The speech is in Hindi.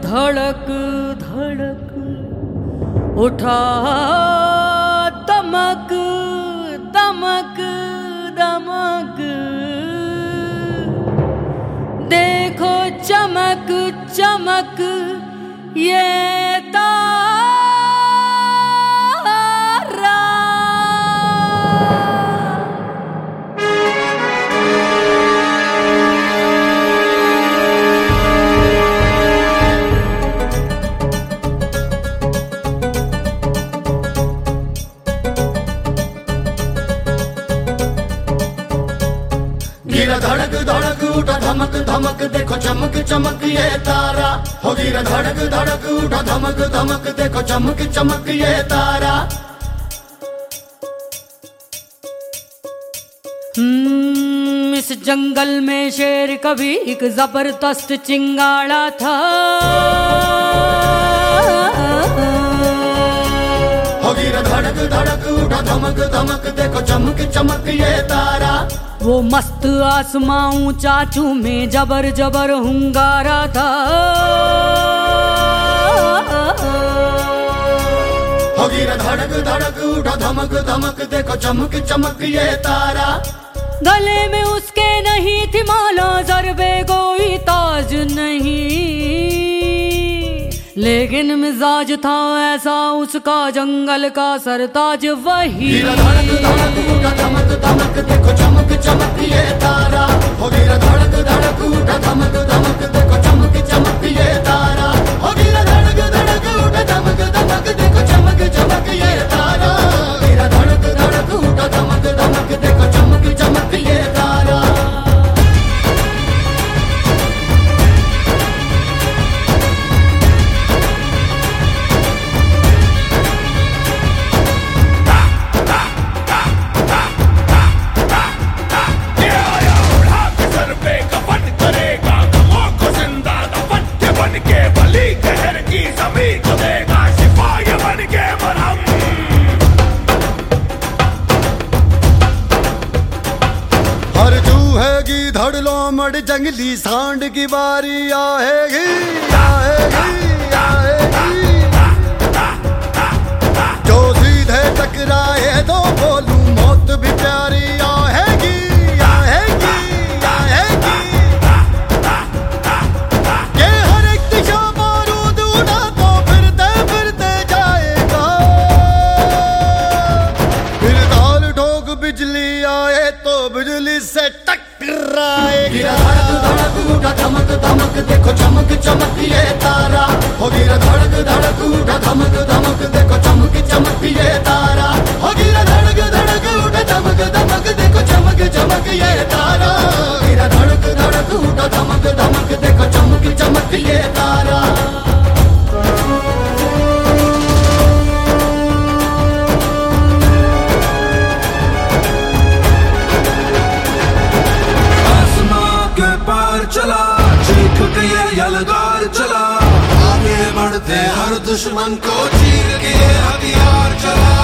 धड़क धड़क उठा दमक दमक दमक, देखो चमक चमक ये गिरा धड़क धड़क उठा धमक धमक, देखो चमक चमक ये तारा। हो गिरा धड़क धड़क उठा धमक धमक, देखो चमक चमक ये तारा। इस जंगल में शेर कभी एक जबरदस्त चिंगाड़ा था। हो गिरा धड़क धड़क उठा धमक धमक, देखो चमक चमक ये तारा। वो मस्त आसमां ऊंचा में जबर जबर हुंगारा था। हो गिरा धड़क धड़क उठा धमक धमक, देखो चमक चमक ये तारा। गले में उसके नहीं थी माला ज़र्बे कोई ताज नहीं, लेकिन मिजाज था ऐसा उसका जंगल का सरताज वही। गिरा धड़क धड़क उठा धमक धमक, देखो चमक चमक ये तारा। हो गिरा धड़क धड़क उठा धमक धमक, देखो चमक चमक ये तारा। हो गिरा धड़क धड़क उठा धमक धमक, देखो चमक चमक ये तारा। गिरा धड़क धड़क उठा धमक धमक, देखो चमक चमक ये तारा। धड़लो मड़ जंगली सांड की बारी आएगी आएगी आएगी। जो सीधे टकराए तो बोलूं मौत भी प्यारी आएगी आएगी आएगी। ये हर एक दिशा बारूद उड़ा तो फिरते फिरते जाएगा। फिर ताल ठोक बिजली आए तो बिजली से गिरा धड़क धड़क उठा धमक धमक, देखो चमक चमक ये तारा। हो गिरा धड़क धड़क उठा धमक धमक, देखो चमक चमक ये तारा। हो गिरा धड़क धड़क उठा धमक धमक, देखो चमक चमक ये तारा। गिरा धड़क धड़क उठा धमक धमक, देखो चमक चमक ये तारा। चला चीख के ये यलगार चला, आगे बढ़ते हर दुश्मन को चीर के ये हथियार चला।